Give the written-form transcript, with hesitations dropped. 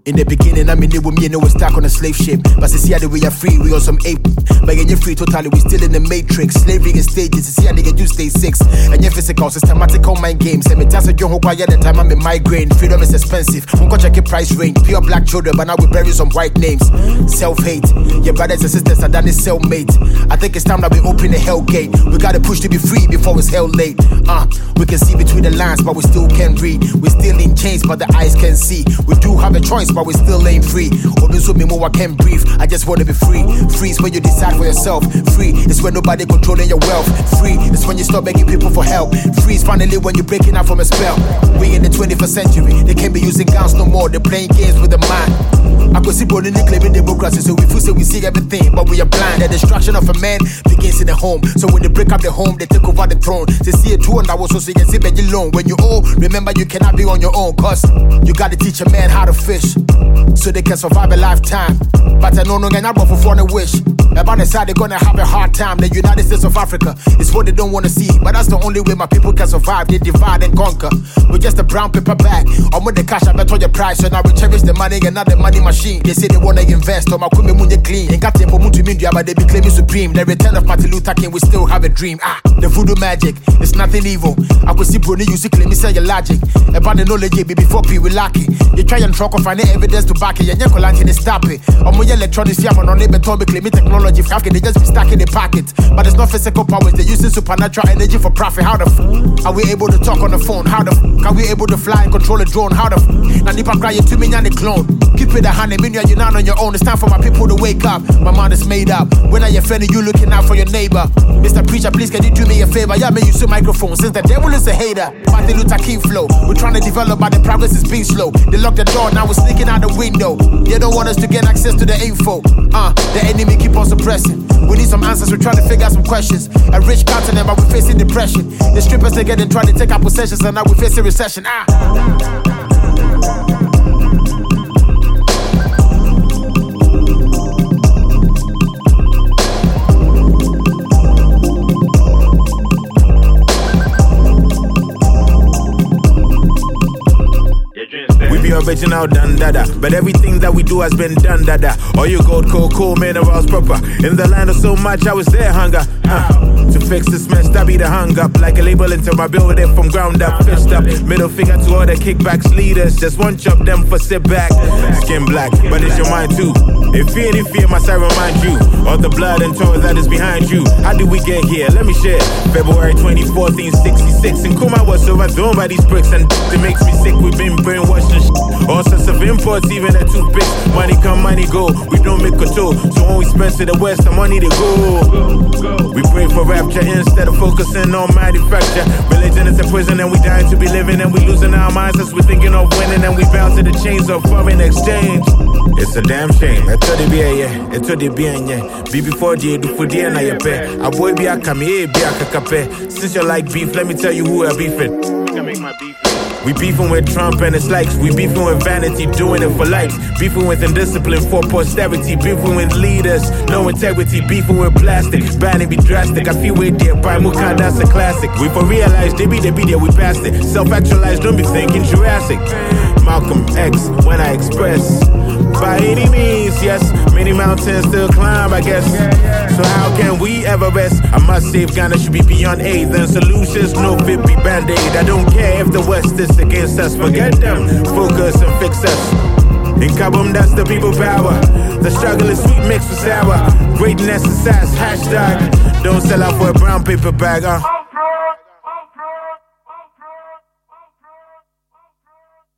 In the beginning, I mean, it with me and it was stuck on a slave ship. But see how the way are free, we on some ape. But when you're free totally, we still in the matrix. Slavery in stages, see how they get you stay 6. And your physical, systematical mind games. And me just a young quiet the time I'm in migraine. Freedom is expensive. Go check your price range. Pure black children, but now we bury some white names. Self-hate. Your brothers and sisters are done is cellmate. I think it's time that we open the hell gate. We gotta push to be free before it's hell late. We can see between the lines, but we still can't read. We still in chains, but the eyes can see. We do have a choice, but we still ain't free. I can't breathe. I just wanna be free. Free is when you decide for yourself. Free is when nobody controlling your wealth. Free is when you stop begging people for help. Free is finally when you're breaking out from a spell. We in the 21st century. They can't be using guns no more. They're playing games with the mind. I could see Brody claiming democracy, so we feel say we see everything, but we are blind. The destruction of a man begins in the home. So when they break up the home, they take over the throne. They see a tool and I was so say yes, you alone. When you old, remember you cannot be on your own, cause you gotta teach a man how to fish, so they can survive a lifetime. But I know no gonna for foreign wish. About the side they're gonna have a hard time. The United States of Africa is what they don't wanna see, but that's the only way my people can survive. They divide and conquer. We're just a brown paper bag. I'm with the cash, I bet on your price. So now we cherish the money and not the money machine. They say they wanna invest, or my queen munye clean. Ain't got them for to media, but they be claiming supreme. The return of Martin Luther King, we still have a dream. The voodoo magic, it's nothing evil. I could see Bruni use to claim me say your logic. About the knowledge be before people lack it. You try and truck or find evidence to back it. And you're going to stop it. I'm with electronics, yeah, on neighbor told me claiming technology. They just be stuck in the pocket. But it's not physical powers, they're using supernatural energy for profit. How the are we able to talk on the phone? How the are we able to fly and control a drone? How the now Nipa crying to me and the clone. Keep it a hand, and you're not on your own. It's time for my people to wake up. My mind is made up. When are you offended, you looking out for your neighbor? Mr. Preacher, please can you do me a favor? Yeah, man, use a microphone. Since the devil is a hater, Martin Luther King flow. We're trying to develop, but the progress is being slow. They lock the door, now we're sneaking out the window. They don't want us to get access to the info. The enemy keep on suppressing. We need some answers, we're trying to figure out some questions. A rich continent, but we're facing depression. The strippers together trying to take our possessions, and now we're facing recession. Original done dada, but everything that we do has been done dada. All your gold, coal, minerals proper. In the land of so much, I was there hunger. To fix this mess, that be the hung up. Like a label until my build it from ground up. Fist up, middle finger to all the kickbacks leaders. Just one chop them for sit back. Skin black, but it's your mind too. If any fear must I remind you of the blood and toil that is behind you. How did we get here? Let me share. February 24th, 1966. And Kuma was overthrown by these bricks, and it makes me sick. We've been brainwashed and all sorts of imports, even the toothpicks. Money come, money go. We don't make control. So when we spend to the west, the money to go. We pray for rapture instead of focusing on manufacture. Religion is a prison and we dying to be living, and we losing our minds as we thinking of winning, and we bound to the chains of foreign exchange. It's a damn shame. I told you, yeah. I told you, yeah. Be before you do for the na your pay. A boy be a come here, be a kakape. Since you like beef, let me tell you who I beefing. We beefing with Trump and his likes. We beefing with vanity, doing it for likes. Beefing with indiscipline for posterity. Beefing with leaders, no integrity. Beefing with plastic, banning be drastic. I feel with there, by Muka, that's a classic. We for realize, they be there, we passed it. Self-actualized, don't be thinking Jurassic. Malcolm X, when I express. By any means, yes, many mountains still climb, I guess. So how can we ever rest? I must save Ghana, should be beyond aid. Then solutions, no fit be band-aid. I don't care if the West is against us. Forget them, focus and fix us. In Kabum, that's the people power. The struggle is sweet mixed with sour. Greatness is sass, hashtag. Don't sell out for a brown paper bag,